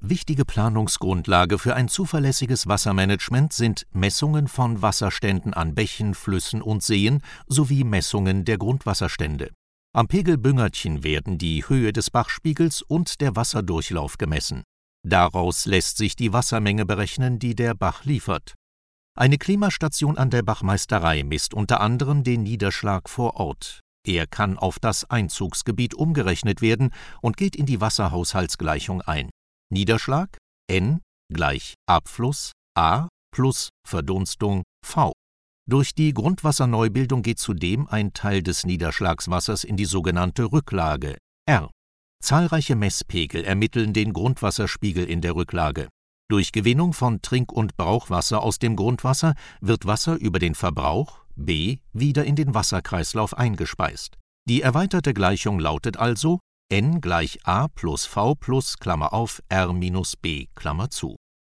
Wichtige Planungsgrundlage für ein zuverlässiges Wassermanagement sind Messungen von Wasserständen an Bächen, Flüssen und Seen sowie Messungen der Grundwasserstände. Am Pegelbüngertchen werden die Höhe des Bachspiegels und der Wasserdurchlauf gemessen. Daraus lässt sich die Wassermenge berechnen, die der Bach liefert. Eine Klimastation an der Bachmeisterei misst unter anderem den Niederschlag vor Ort. Er kann auf das Einzugsgebiet umgerechnet werden und geht in die Wasserhaushaltsgleichung ein. Niederschlag N gleich Abfluss A plus Verdunstung V. Durch die Grundwasserneubildung geht zudem ein Teil des Niederschlagswassers in die sogenannte Rücklage R. Zahlreiche Messpegel ermitteln den Grundwasserspiegel in der Rücklage. Durch Gewinnung von Trink- und Brauchwasser aus dem Grundwasser wird Wasser über den Verbrauch B wieder in den Wasserkreislauf eingespeist. Die erweiterte Gleichung lautet also N gleich A plus V plus (R minus B).